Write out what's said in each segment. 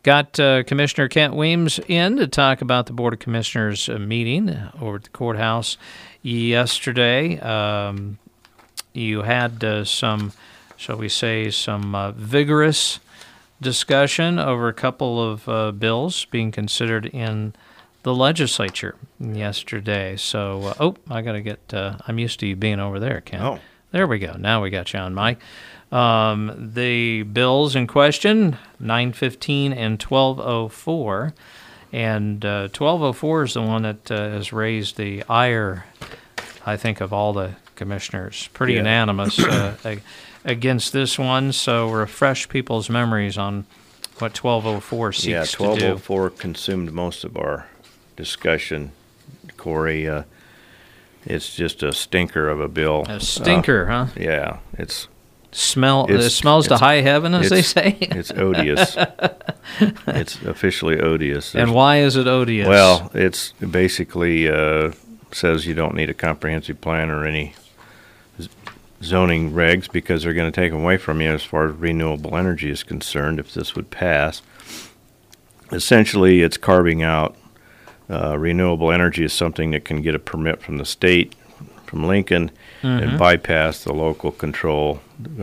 Got Commissioner Kent Weems in to talk about the Board of Commissioners meeting over at the courthouse yesterday. You had some, shall we say, some vigorous discussion over a couple of bills being considered in the legislature yesterday. So, I got to get, I'm used to you being over there, Ken. Oh. There we go. Now we got you on, Mike. The bills in question, 915 and 1204. And 1204 is the one that has raised the ire, I think, of all the commissioners. Pretty unanimous against this one. So refresh people's memories on what 1204 seeks to do. Yeah, 1204 consumed most of our discussion, Corey. It's just a stinker of a bill. A stinker, huh? Yeah, it smells to high heaven, as they say. It's odious. It's officially odious. And why is it odious? Well, it's basically says you don't need a comprehensive plan or any zoning regs because they're going to take them away from you as far as renewable energy is concerned if this would pass. Essentially, it's carving out renewable energy as something that can get a permit from the state, from Lincoln, and bypass the local control.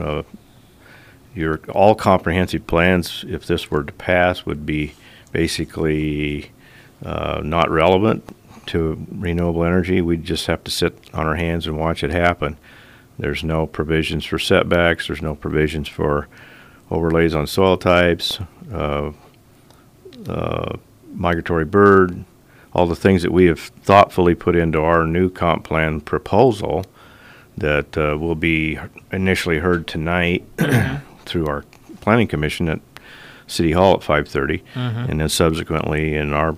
Your all comprehensive plans, if this were to pass, would be basically not relevant to renewable energy. We'd just have to sit on our hands and watch it happen. There's no provisions for setbacks. There's no provisions for overlays on soil types, migratory bird, all the things that we have thoughtfully put into our new comp plan proposal that will be initially heard tonight through our planning commission at City Hall at 5:30, and then subsequently in our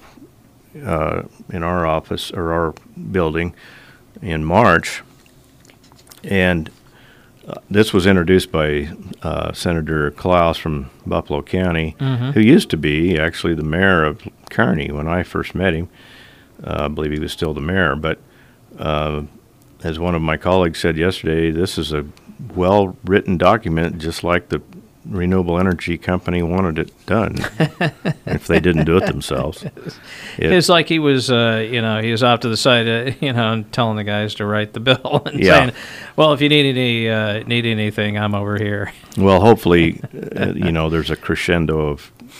office or our building in March. And this was introduced by Senator Klaus from Buffalo County, who used to be actually the mayor of Kearney when I first met him. I believe he was still the mayor. But as one of my colleagues said yesterday, this is a well-written document, just like the renewable energy company wanted it done if they didn't do it themselves. It's like he was, he was off to the side, and telling the guys to write the bill and saying, well, if you need anything, I'm over here. Well, hopefully, there's a crescendo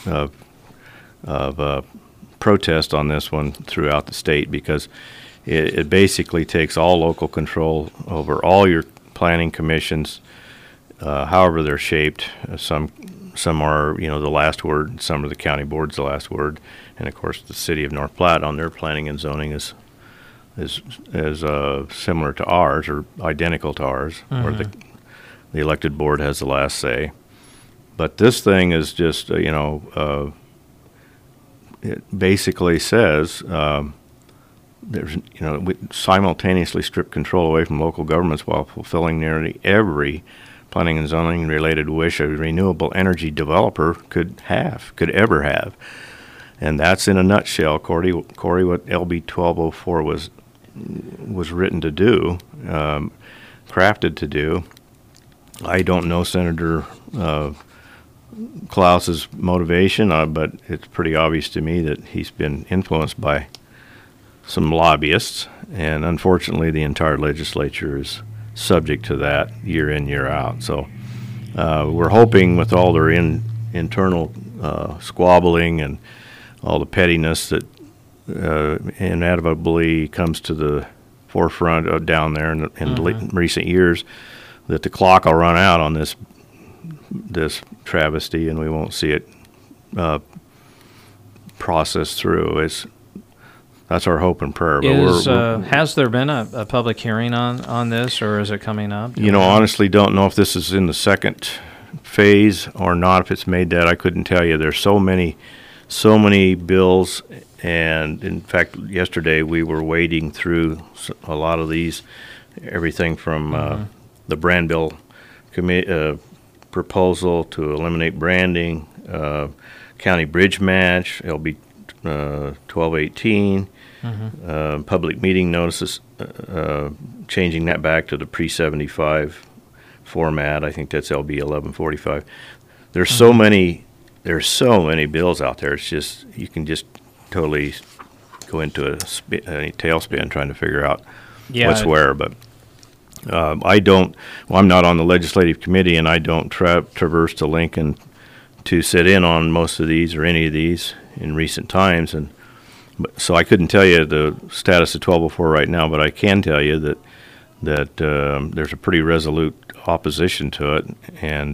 of protest on this one throughout the state because it basically takes all local control over all your planning commissions, however they're shaped. Some are, the last word. Some are the county board's the last word, and of course the city of North Platte on their planning and zoning is similar to ours or identical to ours, where the elected board has the last say. But this thing is just, it basically says there's, we simultaneously strip control away from local governments while fulfilling nearly every planning and zoning related wish a renewable energy developer could ever have. And that's in a nutshell, Corey, what LB 1204 was written to do, crafted to do. I don't know Senator Klaus's motivation, but it's pretty obvious to me that he's been influenced by some lobbyists, and unfortunately the entire legislature is subject to that year in, year out. So we're hoping with all their internal squabbling and all the pettiness that inevitably comes to the forefront down there in recent years, that the clock will run out on this travesty and we won't see it processed through. That's our hope and prayer. But has there been a public hearing on this, or is it coming up? Honestly don't know if this is in the second phase or not. If it's made that, I couldn't tell you. There's so many bills, and in fact, yesterday we were wading through a lot of these, everything from the brand bill proposal to eliminate branding, county bridge match, LB 1218, public meeting notices, changing that back to the pre-75 format. I think that's LB 1145. There's so many there's so many bills out there. It's just you can just totally go into a tailspin trying to figure out what's where. But I don't. Well, I'm not on the legislative committee, and I don't traverse to Lincoln to sit in on most of these or any of these in recent times, and so I couldn't tell you the status of 1204 right now. But I can tell you that there's a pretty resolute opposition to it, and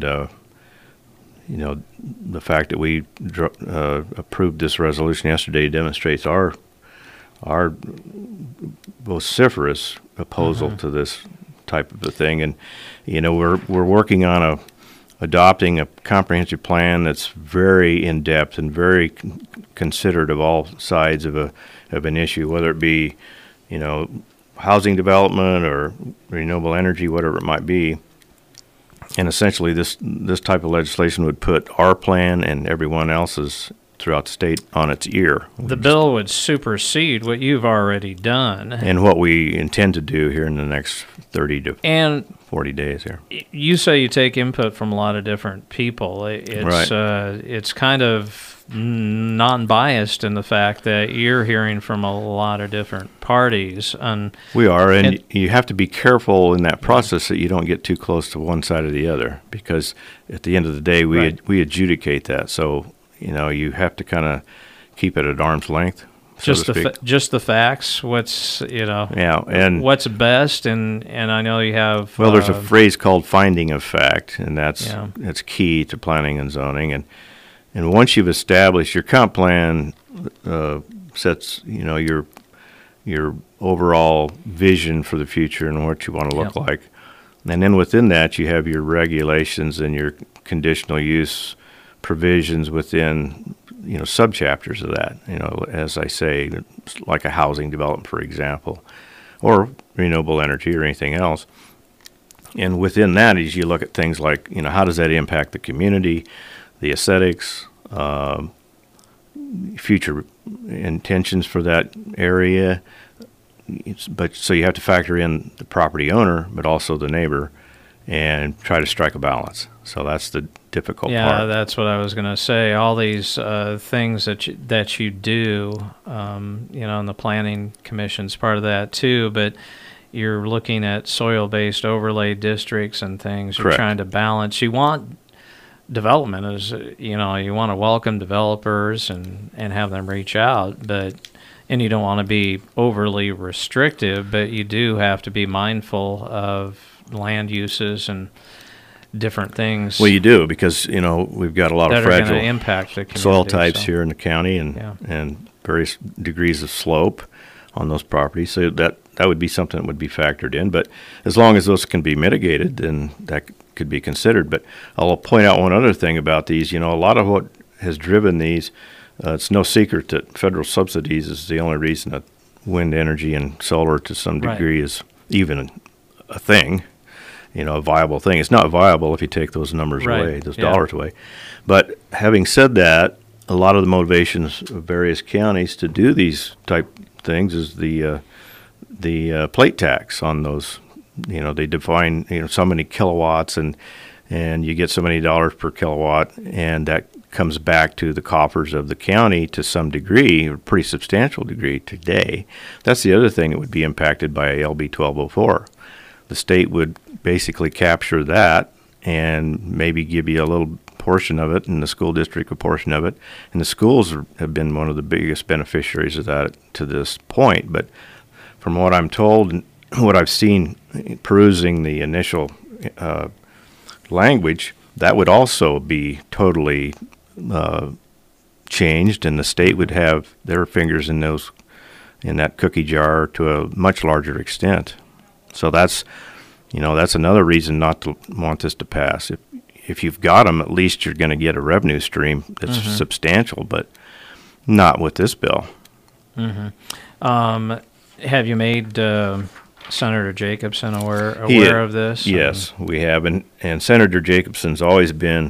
the fact that we approved this resolution yesterday demonstrates our vociferous opposal to this type of a thing. And we're working on adopting a comprehensive plan that's very in depth and very considerate of all sides of an issue, whether it be housing development or renewable energy, whatever it might be. And essentially, this type of legislation would put our plan and everyone else's throughout the state on its ear. The bill would supersede what you've already done. And what we intend to do here in the next 30 to 40 days here. You say you take input from a lot of different people. It's kind of non-biased in the fact that you're hearing from a lot of different parties. We are, and you have to be careful in that process that you don't get too close to one side or the other, because at the end of the day, we adjudicate that. So, you have to kind of keep it at arm's length. Just the facts. What's and what's best, and I know you have. Well, there's a phrase called finding of fact, and that's key to planning and zoning. And once you've established your comp plan, sets your overall vision for the future and what you want to look like, and then within that you have your regulations and your conditional use provisions within subchapters of that, as I say, like a housing development, for example, or renewable energy or anything else. And within that, as you look at things like, how does that impact the community, the aesthetics, future intentions for that area. So you have to factor in the property owner, but also the neighbor, and try to strike a balance. So that's the difficult part. Yeah, that's what I was going to say. All these things that you do, and the Planning Commission's part of that too, but you're looking at soil-based overlay districts and things. You're trying to balance. You want development as you want to welcome developers and have them reach out, and you don't want to be overly restrictive, but you do have to be mindful of land uses and different things. Well, you do, because we've got a lot of fragile impact the community, soil types here in the county, and various degrees of slope on those properties. So that would be something that would be factored in. But as long as those can be mitigated, then that could be considered. But I'll point out one other thing about these. A lot of what has driven these, it's no secret that federal subsidies is the only reason that wind energy and solar to some degree is even a thing, a viable thing. It's not viable if you take those numbers away, those dollars away. But having said that, a lot of the motivations of various counties to do these type things is the plate tax on those. They define so many kilowatts, and you get so many dollars per kilowatt, and that comes back to the coffers of the county to some degree, a pretty substantial degree today. That's the other thing that would be impacted by LB 1204. The state would basically capture that and maybe give you a little portion of it, and the school district a portion of it. And the schools have been one of the biggest beneficiaries of that to this point. But from what I'm told and what I've seen perusing the initial language, that would also be totally changed, and the state would have their fingers in that cookie jar to a much larger extent. So that's another reason not to want this to pass. If you've got them, at least you're going to get a revenue stream that's substantial, but not with this bill. Have you made Senator Jacobson aware of this? Yes, we have, and Senator Jacobson's always been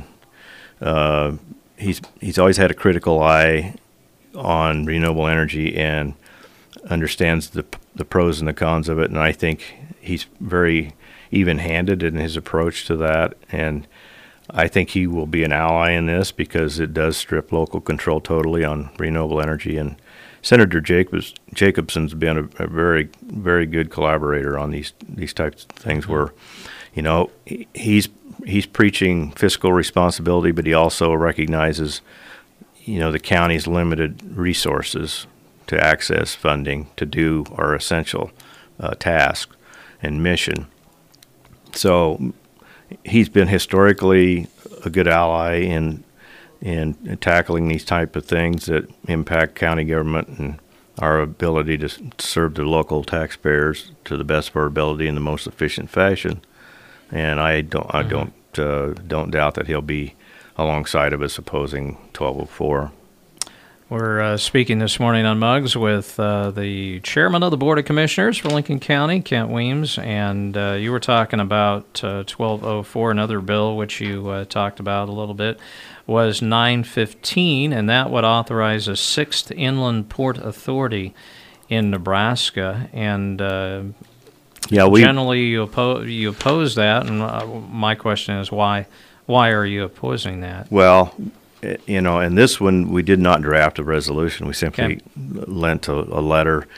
he's always had a critical eye on renewable energy and understands the pros and the cons of it, and I think he's very even-handed in his approach to that. And I think he will be an ally in this because it does strip local control totally on renewable energy. And Senator Jacobson's been a very, very good collaborator on these types of things where, you know, he's preaching fiscal responsibility, but he also recognizes, you know, the county's limited resources to access funding to do our essential task and mission. So he's been historically a good ally in tackling these type of things that impact county government and our ability to serve the local taxpayers to the best of our ability in the most efficient fashion. And I don't doubt that he'll be alongside of us opposing 1204. We're speaking this morning on Muggs with the chairman of the Board of Commissioners for Lincoln County, Kent Weems, and you were talking about 1204, another bill which you talked about a little bit, was 915, and that would authorize a 6th Inland Port Authority in Nebraska. And generally you oppose that, and my question is why are you opposing that? Well, you know, in this one, we did not draft a resolution. We simply lent a letter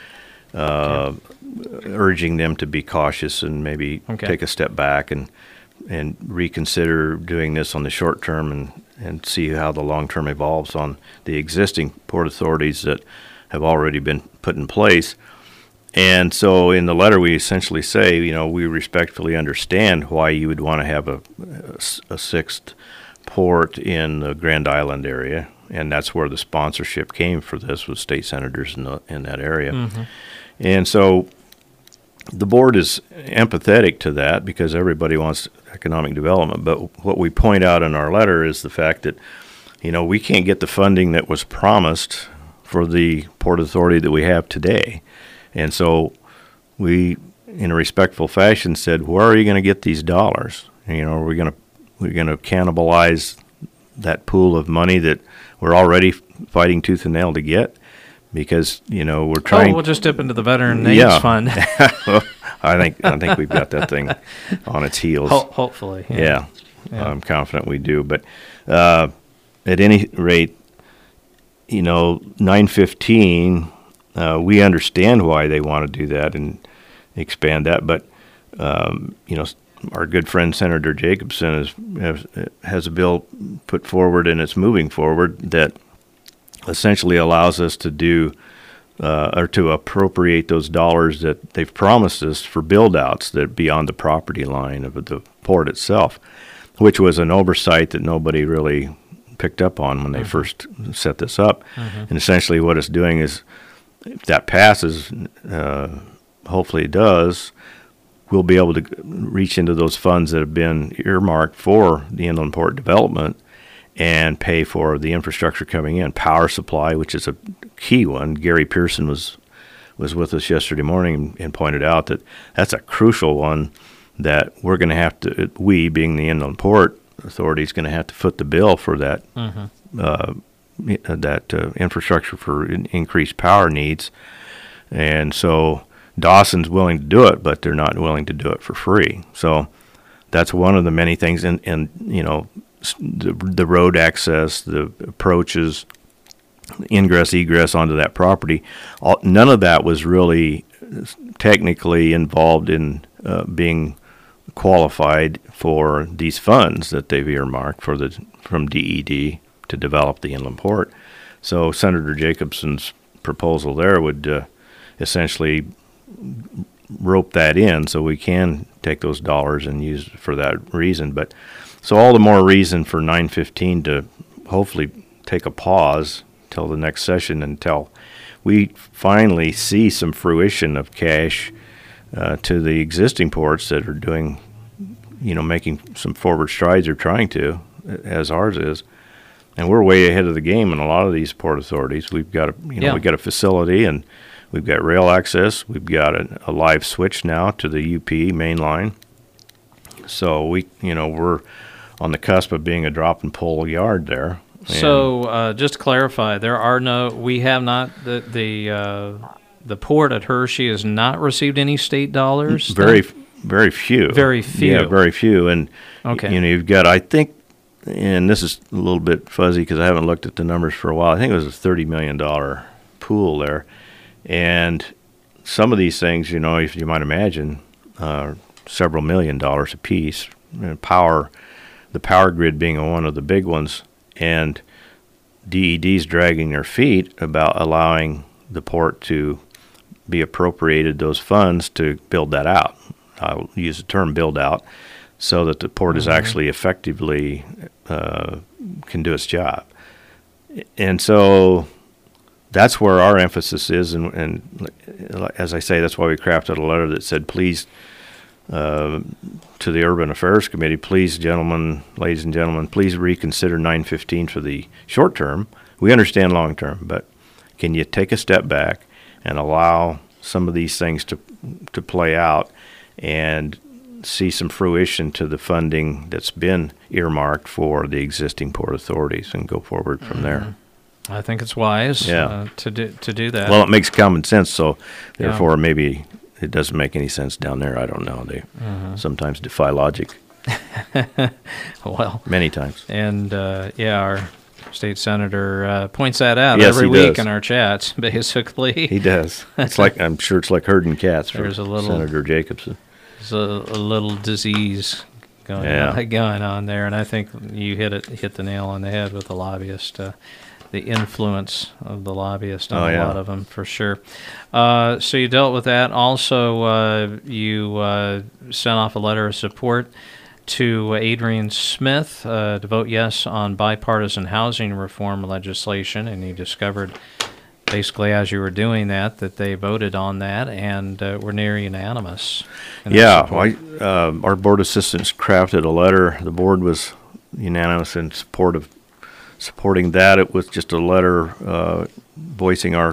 urging them to be cautious and maybe take a step back and reconsider doing this on the short term and see how the long term evolves on the existing port authorities that have already been put in place. And so in the letter, we essentially say, you know, we respectfully understand why you would want to have a sixth port in the Grand Island area, and that's where the sponsorship came for this, with state senators in that area. Mm-hmm. And so the board is empathetic to that because everybody wants economic development. But what we point out in our letter is the fact that, you know, we can't get the funding that was promised for the port authority that we have today. And so we, in a respectful fashion, said, where are you going to get these dollars? And, you know, we're going to cannibalize that pool of money that we're already fighting tooth and nail to get, because, you know, we're trying. Oh, we'll just dip into the Veteran Names Fund. Well, I think we've got that thing on its heels. Hopefully. Yeah. I'm confident we do. But at any rate, you know, 915, we understand why they want to do that and expand that. But, you know, our good friend Senator Jacobson has a bill put forward, and it's moving forward, that essentially allows us to do or to appropriate those dollars that they've promised us for build-outs that beyond the property line of the port itself, which was an oversight that nobody really picked up on when they first set this up. Mm-hmm. And essentially what it's doing is, if that passes, hopefully it does, we'll be able to reach into those funds that have been earmarked for the inland port development and pay for the infrastructure coming in. Power supply, which is a key one. Gary Pearson was with us yesterday morning and pointed out that that's a crucial one that we're going to have to, we being the inland port authority, is going to have to foot the bill for that infrastructure for increased power needs. And so Dawson's willing to do it, but they're not willing to do it for free. So that's one of the many things. And you know, the road access, the approaches, ingress, egress onto that property, none of that was really technically involved in being qualified for these funds that they've earmarked from DED to develop the inland port. So Senator Jacobson's proposal there would essentially rope that in so we can take those dollars and use it for that reason. But so all the more reason for 915 to hopefully take a pause till the next session, until we finally see some fruition of cash to the existing ports that are doing, you know, making some forward strides, or trying to, as ours is. And we're way ahead of the game in a lot of these port authorities. We've got we've got a facility, and we've got rail access. We've got a live switch now to the UP main line. So we're on the cusp of being a drop and pull yard there. So just to clarify, we have not, the port at Hershey has not received any state dollars? Very few. Very few. Yeah, very few. And, you know, you've got, I think and this is a little bit fuzzy because I haven't looked at the numbers for a while. I think it was a $30 million pool there. And some of these things, if you might imagine, several $1 million a piece. And the power grid being one of the big ones, and DED's dragging their feet about allowing the port to be appropriated those funds to build that out. I'll use the term build out, so that the port is actually effectively can do its job. And so that's where our emphasis is, and as I say, that's why we crafted a letter that said, please, to the Urban Affairs Committee, please, ladies and gentlemen, please reconsider 915 for the short term. We understand long term, but can you take a step back and allow some of these things to play out and see some fruition to the funding that's been earmarked for the existing port authorities and go forward from there. I think it's wise to do that. Well, it makes common sense, so therefore maybe it doesn't make any sense down there. I don't know. They sometimes defy logic. Well, many times. And our state senator points that out Yes, every he week does. in our chats, basically. He does. It's like, I'm sure it's like herding cats for There's a little- Senator Jacobson. There's a little disease going on there, and I think you hit the nail on the head with the lobbyist, the influence of the lobbyist on a lot of them, for sure. So you dealt with that. Also, you sent off a letter of support to Adrian Smith to vote yes on bipartisan housing reform legislation, and you discovered basically as you were doing that they voted on that and were near unanimous. Our board assistants crafted a letter. The board was unanimous in supporting that. It was just a letter voicing our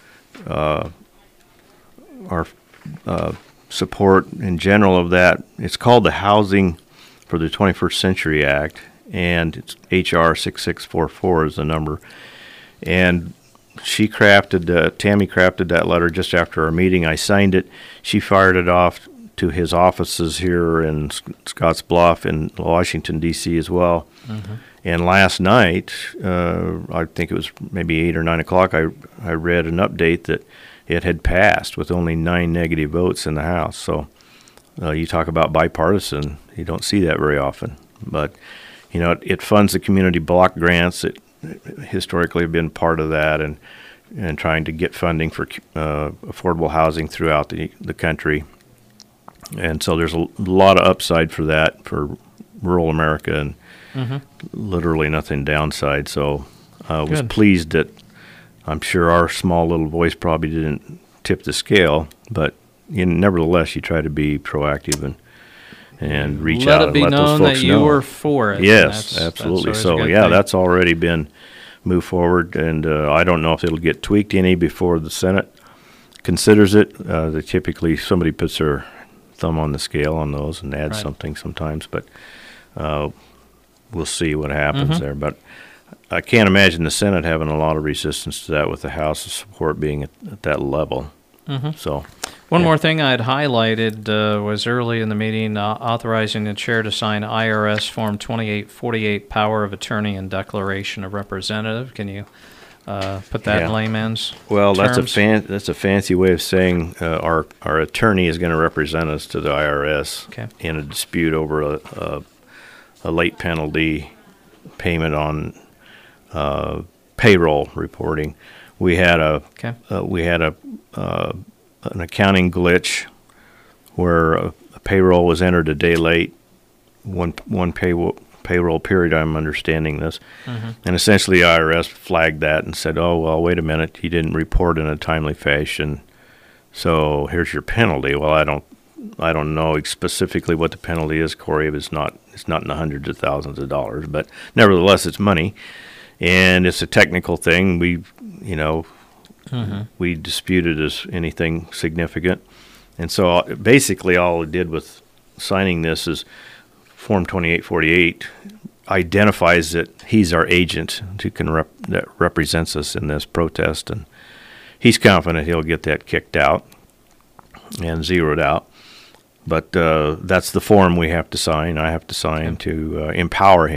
support in general of that. It's called the Housing for the 21st Century Act, and it's HR 6644 is the number. And Tammy crafted that letter just after our meeting. I signed it. She fired it off to his offices here in Scottsbluff and Washington, D.C. as well. And last night, I think it was maybe 8 or 9 o'clock, I read an update that it had passed with only 9 negative votes in the House. So you talk about bipartisan, you don't see that very often. But, it funds the community block grants that historically have been part of that, and trying to get funding for affordable housing throughout the country. And so there's a lot of upside for that for rural America, and literally nothing downside. So I was pleased that I'm sure our small little voice probably didn't tip the scale, but nevertheless, you try to be proactive and reach out and let those folks know. Let it be known that you were for it. Yes, absolutely. So that's already been moved forward, and I don't know if it'll get tweaked any before the Senate considers it. They typically, somebody puts their thumb on the scale on those and adds something sometimes, but we'll see what happens there. But I can't imagine the Senate having a lot of resistance to that, with the House's support being at that level. So one more thing I'd highlighted was early in the meeting authorizing the chair to sign IRS Form 2848, Power of Attorney and Declaration of Representative. Can you put that in layman's Well, terms? that's a fancy way of saying our attorney is going to represent us to the IRS in a dispute over a late penalty payment on payroll reporting. We had an accounting glitch where a payroll was entered a day late. One payroll period, I'm understanding this, and essentially the IRS flagged that and said, "Oh well, wait a minute, you didn't report in a timely fashion, so here's your penalty." Well, I don't know specifically what the penalty is, Corey. It's not in the hundreds of thousands of dollars, but nevertheless, it's money, and it's a technical thing. We disputed as anything significant, and so basically all it did with signing this is Form 2848 identifies that he's our agent that represents us in this protest, and he's confident he'll get that kicked out and zeroed out. But that's the form we have to sign. I have to sign to empower him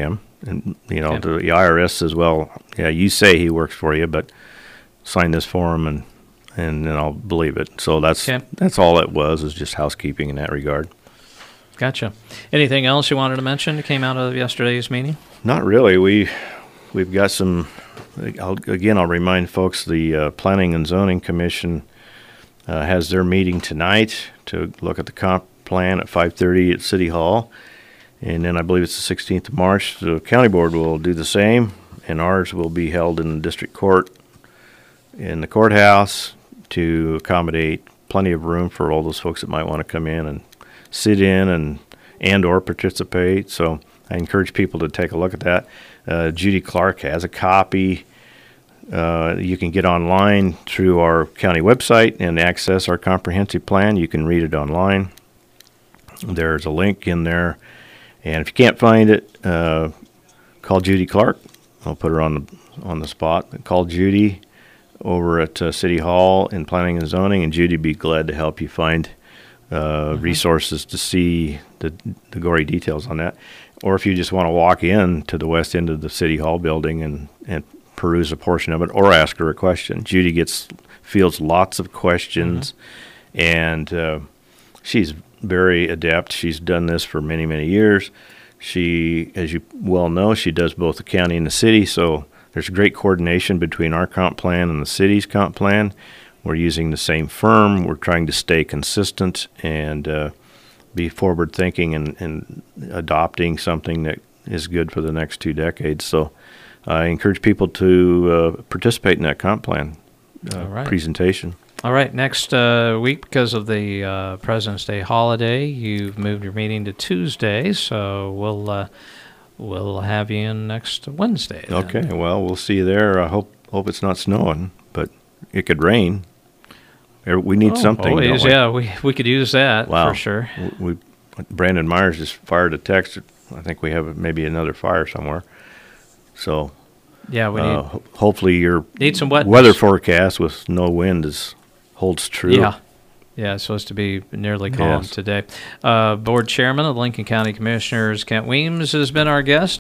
And, you know, Okay. the IRS says, well, yeah, you say he works for you, but sign this form and then I'll believe it. So Okay. that's all it was, is just housekeeping in that regard. Gotcha. Anything else you wanted to mention that came out of yesterday's meeting? Not really. We've got some. I'll remind folks the Planning and Zoning Commission has their meeting tonight to look at the comp plan at 5:30 at City Hall, and then I believe it's the 16th of March. The county board will do the same, and ours will be held in the district court in the courthouse to accommodate plenty of room for all those folks that might want to come in and sit in and or participate. So I encourage people to take a look at that. Judy Clark has a copy. You can get online through our county website and access our comprehensive plan. You can read it online. There's a link in there. And if you can't find it, call Judy Clark. I'll put her on the spot. Call Judy over at City Hall in Planning and Zoning, and Judy would be glad to help you find resources to see the gory details on that. Or if you just want to walk in to the west end of the City Hall building and peruse a portion of it, or ask her a question. Judy fields lots of questions, and she's very adept. She's done this for many, many years. She, as you well know, she does both the county and the city, so there's great coordination between our comp plan and the city's comp plan. We're using the same firm. We're trying to stay consistent and be forward-thinking and adopting something that is good for the next 2 decades. So I encourage people to participate in that comp plan All right. presentation. All right, next week, because of the President's Day holiday, you've moved your meeting to Tuesday, so we'll have you in next Wednesday. Then. Okay, well, we'll see you there. I hope it's not snowing, but it could rain. We need something. Always, don't we? yeah, we could use that Wow. for sure. Brandon Myers just fired a text. I think we have maybe another fire somewhere. So Yeah, we need hopefully your some wetness. weather forecast with no wind holds true. Yeah, it's supposed to be nearly calm Yes. today. Board Chairman of the Lincoln County Commissioners, Kent Weems, has been our guest.